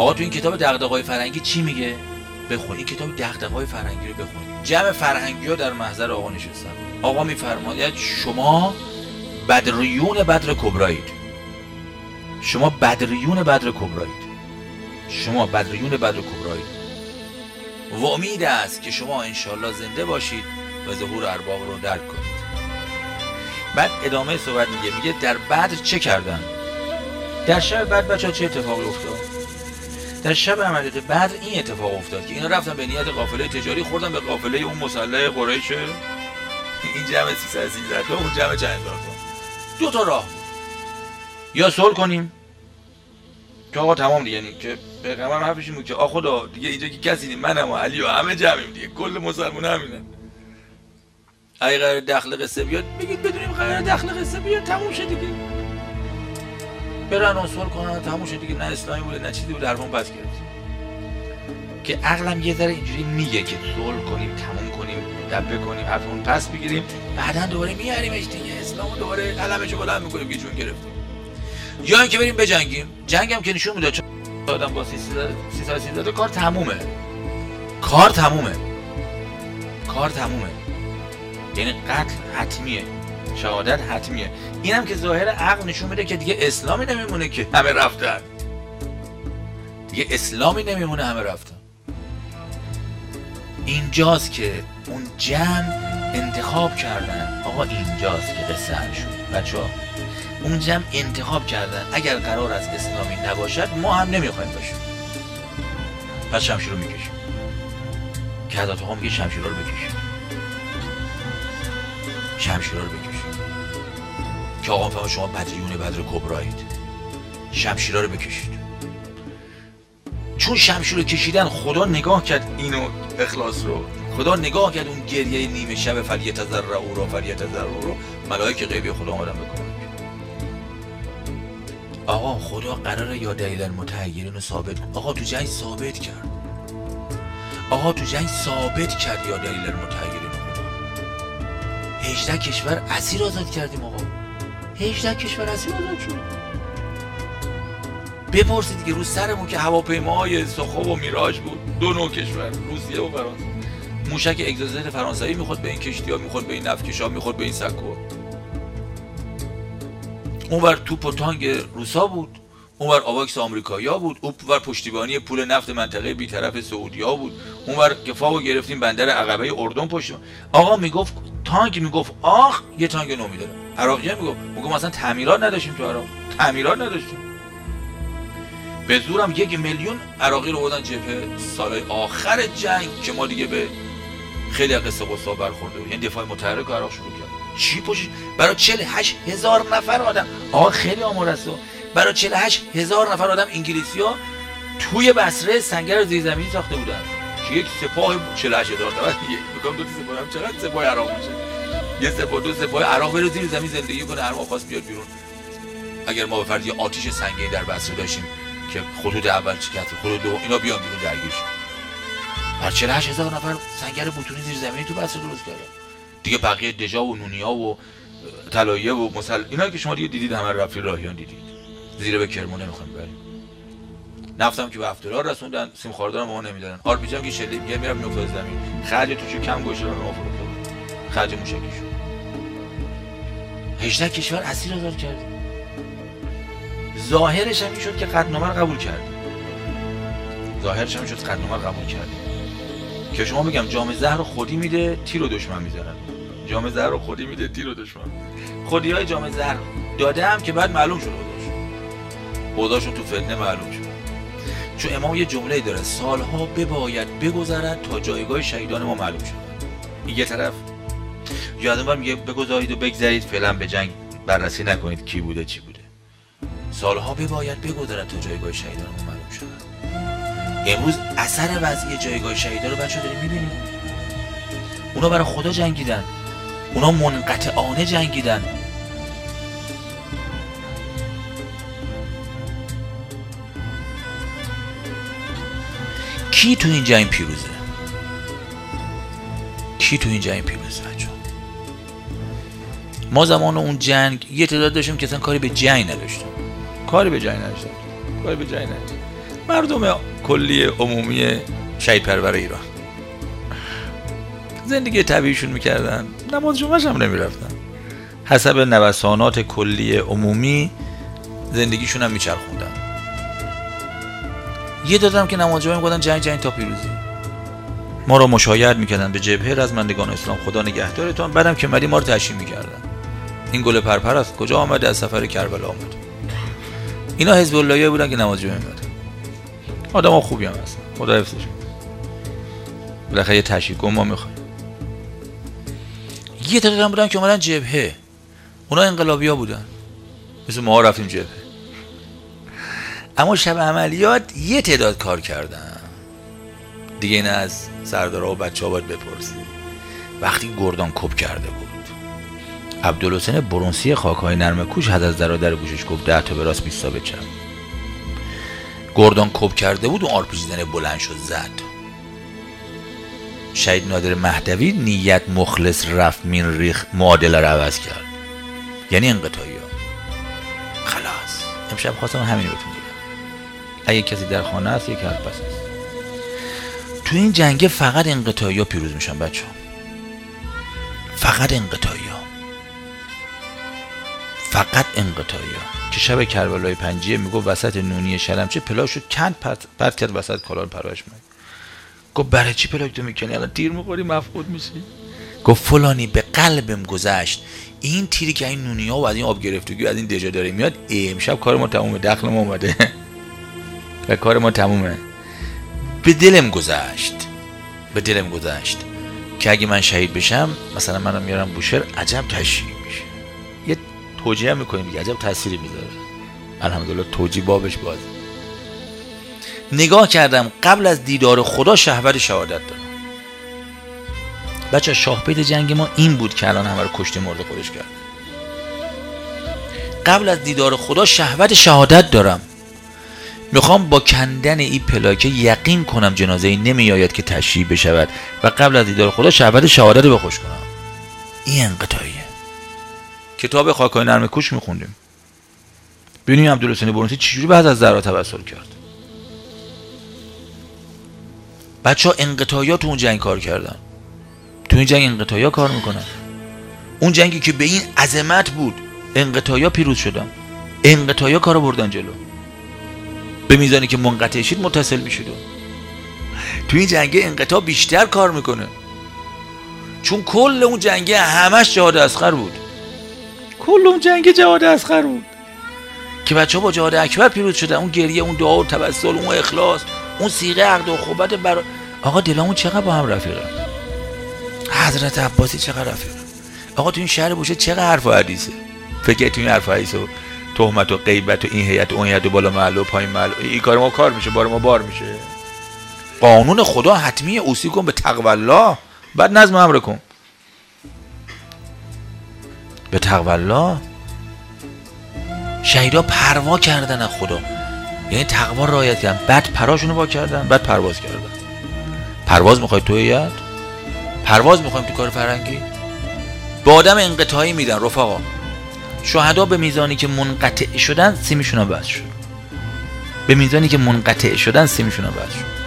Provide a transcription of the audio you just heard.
آقا تو این کتاب دغدغه‌های فرهنگی چی میگه؟ بخون این کتاب دغدغه‌های فرهنگی رو بخون. جمع فرهنگی‌ها در محضر آقا نشستن. آقا میفرماید شما بدریون بدر کبرایید. شما بدریون بدر کبرایید. شما بدریون بدر کبرایید. و امید است که شما انشالله زنده باشید و ظهور ارباب رو درک کنید. بعد ادامه صحبت میگه در بدر چه کردن؟ در شب بدر بچه‌ها چه اتفاقی افتاد؟ در شب عملیات بدر این اتفاق افتاد که اینا رفتن به نیت قافله تجاری، خوردن به قافله اون مسلح قریش. این جمع 313 تا اون جمع چند هزار تا. دو تا راه بود. یا صلح کنیم که آقا تمام دیگه، یعنی که پیغمبر حرفش این بود که آ خدا دیگه اینجا که کسی نیست، منم و علی و همه جمعیم دیگه، کل مسلمونا همینن. اگه قرار دخل قصه بیاد بگید بدونیم قرار دخل قصه بیاد، تموم شد دیگه. برن اصول کنن تموم شد دیگه، نه اسلامی بوده نه چیزی بوده، حرفمون پس گرفت. که عقلم یه ذره اینجوری میگه که صلح کنیم، تموم کنیم، دبه کنیم، حرفمون پس بگیریم، بعدن دوباره میاریمش دیگه، اسلامو دوباره علمشو بلند میکنیم که چون گرفتیم. یا اینکه بریم بجنگیم. جنگم که نشون میده چون آدم با 313 کار تمومه. کار تمومه. یعنی قتل حتمیه، شهادت حتمیه. اینم که ظاهر عقل نشون میده که دیگه اسلامی نمیمونه که همه رفتن. دیگه اسلامی نمیمونه همه رفتن. اینجاست که اون جمع انتخاب کردن. آقا اینجاست که قصه حل شد بچه‌ها. اون جمع انتخاب کردن اگر قرار است اسلامی نباشد ما هم نمیخوایم باشیم، پس شمشیر رو میکشیم. که حضرت آقا میگه شمشیر رو بکشید، شمشیر رو بکشید. که آقا فهم شما بدریون بدر کبرایید، شمشیر رو بکشید. چون شمشیر رو کشیدن خدا نگاه کرد اینو اخلاص رو، خدا نگاه کرد اون گریه نیمه شب فلیتضرعوا رو ملائکه غیبی خدا آمدن بکنن. آقا خدا قراره یا دلیل المتحیرین رو ثابت کنه. آقا تو جنگ ثابت کرد. یا دلیل المتحیرین خدا. 18 کشور اسیر آزاد کردیم آقا. 18 کشور اسیر آزاد شد. بپرسید دیگه، رو سرمون که هواپیماهای سخو و میراژ بود، 2 نوع کشور، روسیه و فرانسه. موشک اگزوزیت فرانسوی میخورد به این کشتی‌ها، میخورد به این نفتکش‌ها، میخورد به این سکوها. اونور توپ و تانک روسا بود، اونور آواکس آمریکایی‌ها بود، اونور پشتیبانی پول نفت منطقه بی‌طرف سعودی‌ها بود، اونور کفاو گرفتیم بندر عقبه اردن پشت. آقا میگفت تانک، میگفت آخ یه تانک نو میدادن. عراقی‌ها میگفت مثلا تعمیرات نداشتیم تو عراق، تعمیرات نداشتیم. به زورم 1 میلیون عراقی رو بردن جبهه سال آخر جنگ که ما دیگه به خیلی قصه قصه برخورده بود. یعنی دفاع متحرک عراق شروع کرد. چی پشت برای 48,000 نفر آدم، آقا خیلی آمار است، برای 48,000 نفر آدم انگلیسی‌ها توی بصره سنگر زیرزمینی ساخته بودن که یک سپاه 48,000 نفر دیگه میگم 2 سپاه هم چقدر سپاه عراق میشه، یه سپاه 2 سپاه عراق بره زیر زمین زندگی کنه، هر موقع خواست بیاد بیرون. اگر ما به فرض یه آتش سنگینی در بصره داشتیم که خطوط اول شکست، خطوط دوم اینا بیان بیرون درگیر شن، بر 48,000 نفر سنگر بتونی زیر زمینی تو بصره درست کردن دیگه. بقیه دژا و نونیا و طلایه و اینا که شما دیگه دیدید، همه رفتی راهیان دیدید. زیر به کرمون نمیخوایم بریم. نفتم که به افترار رسوندن، سیم خاردار ما نمیدادن. آرپیجی هم که شلیک میگه میرم میافتاد زمین. خرج توش کم گوشه رو آفروخته. خرج موشکیشو. 18 کشور اسیر آزاد کردیم. ظاهرش هم میشد که قطعنامه رو قبول کردیم. که شما میگم جام زهر رو خودی میده، تیر و دشمن میزنن. جام زهر رو خودی میده، تیر و دشمن. خودیای جام زهر دادم که بعد معلوم شد خداشون تو فتنه معلوم شد. چون امام یه جمله داره، سالها بباید بگذرد تا جایگاه شهیدان ما معلوم شد. این یه طرف. یادم بار میگه بگذارید و بگذرید، فعلا به جنگ بررسی نکنید کی بوده چی بوده. سالها بباید بگذرد تا جایگاه شهیدان ما معلوم شد. امروز اثر وضعی جایگاه شهیدا رو بچه‌ها داریم می‌بینیم. اونا برای خدا جنگیدن. اونا منقطعانه جنگیدن. کی تو این جنگ پیروزه؟ بچه‌ها؟ ما زمان اون جنگ یه تعداد داشتیم که اصلا کاری به جنگ نداشتن. مردم کلی عمومی شهید پرور ایران زندگی طبیعیشون میکردن، نماز جمعه‌ش هم نمیرفتن، حسب نوسانات کلی عمومی زندگیشون هم میچرخوندن. یه دادم که نماز جمعه میگفتن جنگ تا پیروزی، ما رو مشایعت میکردن به جبهه رزمندگان اسلام، خدا نگهدارتون. بعدم که اومدیم ما رو تشییع میکردن، این گل پرپر است کجا آمده؟ از سفر کربلا آمد. اینا حزب اللهی بودن که نماز جمعه می‌رفتن. آدم‌ها خوبی هم هستن، خدا حفظشون. بالاخره یه تشییع ما میخوایم. یه تعداد بودن که اومدن جبهه، اونا انقلابی‌ها بودن، مثل ما رفتیم جبهه. اما شب عملیات یه تعداد کار کردن دیگه. این از سردارا و بچه‌ها باید بپرسی. وقتی گردان کپ کرده بود، عبدالحسین برونسی خاک‌های نرم کوش حد از در گوشش گفت 10 تا به راست 20 تا به چپ. گردان کپ کرده بود و آرپیجی زنه بلند شد زد. شهید نادر مهدوی نیت مخلص رفت مین ریخ معادله رو عوض کرد، یعنی انقطاعی ها. خلاص امشب خواستم همینو بهتون بگم. اگه کسی در خانه است یک حرف پس است. تو این جنگ فقط انقطاعی ها پیروز میشن بچه ها. فقط انقطاعی ها. فقط انقطاعی ها. که شب کربلای پنجیه میگو وسط نونی شلمچه پلاشو کند پرت کرد وسط کالان پرواش میگه. گفت برای چی پلاک تو میکنی؟ الان تیر میخوری مفقود میشی. گفت فلانی به قلبم گذشت این تیری که این نونی ها و از این آب گرفتگی و از این دژا داره میاد، امشب کار ما تمومه، دخل ما اومده و کار ما تمومه. به دلم گذشت که اگه من شهید بشم مثلا منم میارم بوشهر، عجب تشریح میشه. یه توجیه هم میکنیم دیگه، عجب تأثیری میذاره. الحمدلله توجیه بابش باز. نگاه کردم قبل از دیدار خدا شهوت شهادت دارم. بچه شاهپیت جنگ ما این بود که الان همه رو کشته مرده خودش کرد. قبل از دیدار خدا شهوت شهادت دارم. میخوام با کندن این پلاکه یقین کنم جنازه نمی آید که تشییع بشود و قبل از دیدار خدا شهوت شهادت رو بخوش کنم. این انقطاعیه. کتاب خاک‌های نرم کوش میخوندیم، ببینیم عبدالحسین برونسی چجوری بعد از زهرا توسل کرد. بچه ها انقطاعی ها تو اون جنگ کار کردن، تو این جنگ انقطاعی ها کار میکنن. اون جنگی که به این عظمت بود انقطاعی ها پیروز شدن، انقطاعی ها کارو بردن جلو، به میزانی که منقطع شید متصل میشید. تو این جنگ انقطاع بیشتر کار میکنه، چون کل اون جنگ همش جهاد اصغر بود. کل اون جنگ جهاد اصغر بود که بچه ها با جهاد اکبر پیروز شدن. اون گریه، اون دعا و توسل، اون اخلاص، اون صیغه عقد و خوبت برای آقا دلمون چقدر با هم رفیقه. حضرت عباسی چقدر رفیقه. آقا تو این شهر بوشه چقدر حرف و حدیثه. فکر تو این حرف و حدیث و تهمت و غیبت و این هیئت و اون هیئت و بالا محل و پایین محل، این کار ما کار میشه، بار ما بار میشه. قانون خدا حتمیه، اوصی کن به تقوی الله، بعد نظم امر کن به تقوی الله. شهیدا پروا کردن از خدا، یعنی تقوا رعایت کردن، بعد پراشونو وا کردن، بعد پرواز کردن. پرواز میخوای تو هیئت؟ پرواز میخوایم تو کار فرهنگی؟ به آدم انقطاعی میدن رفقا. شهدا به میزانی که منقطع شدن سیمشون بس شد. به میزانی که منقطع شدن سیمشون بس شد.